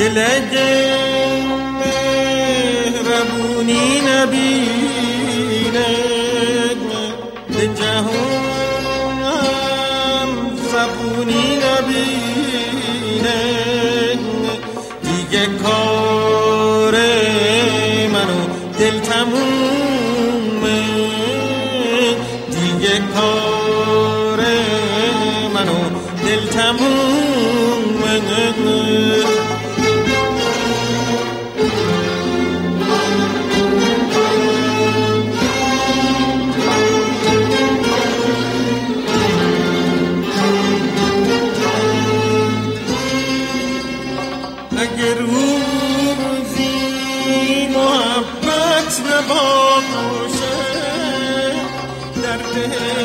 دل مهربونی نبیند به جهان زبونی نبیند دیگه کار منو دل تمومه دیگه کار منو دل تمومه اگر روزی محبت نباشه درد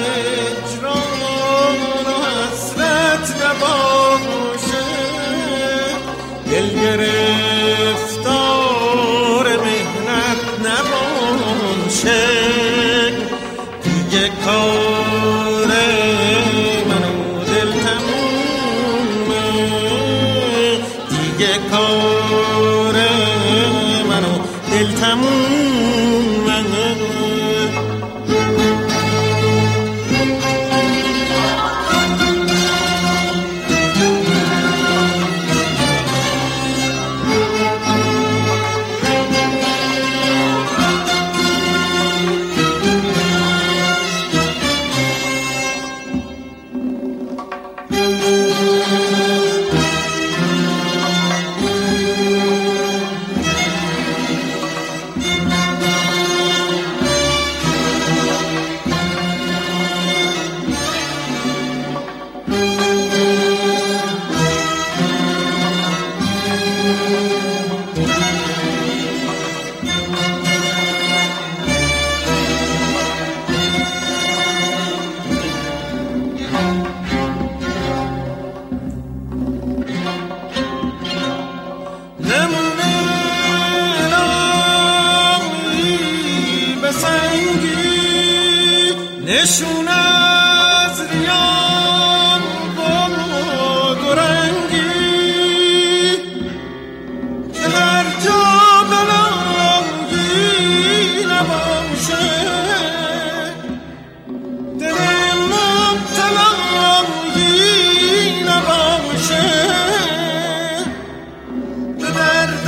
هجران و حسرت نباشه دل گرفتار مهنت نباشه دیگه کار منو دل تمومه دیگه کار منو دل تمومه نشون از ریان با دورنگی که هر جا بلنگی نباشه دل مبتلنگی نباشه به درد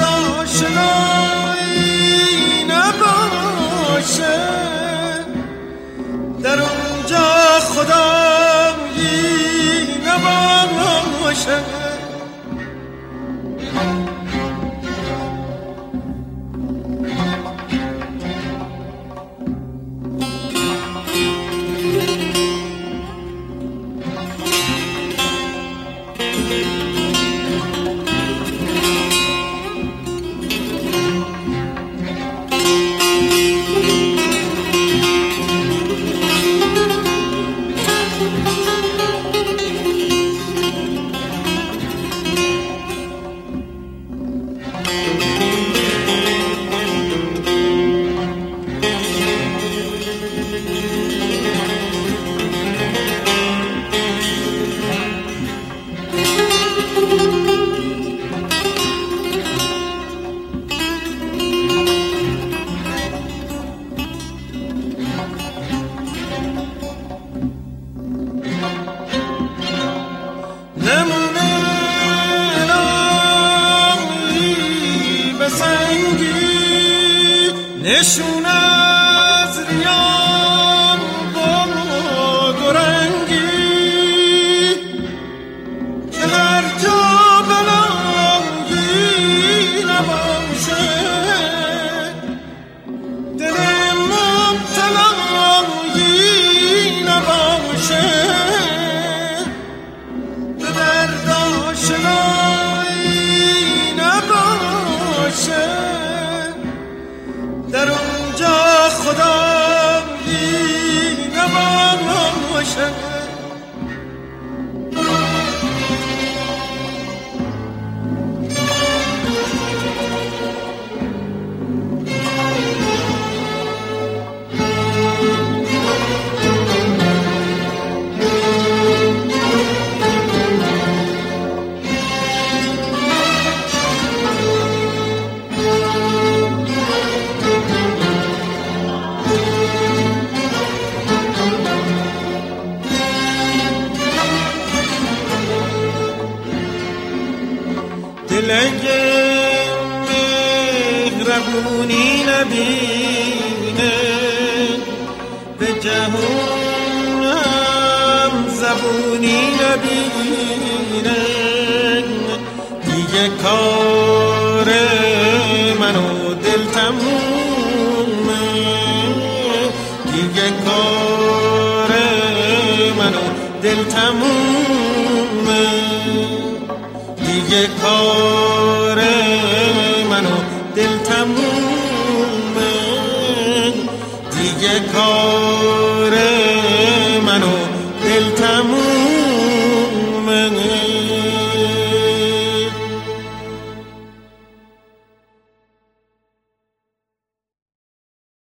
آشنایی نباشه در اونجا خدایی نباشه نشون از ریان با دورنگی که هر جا بلنگی نباشه دل مبتلنگی نباشه به درد آشنایی نباشه در اونجا خدایی نباشه دل مهربونی نبینه به جهونم زبونی نبینه دیگه کار من و دل تمومه دیگه کار من و دل تمومه دیگه کار من و دل تمومه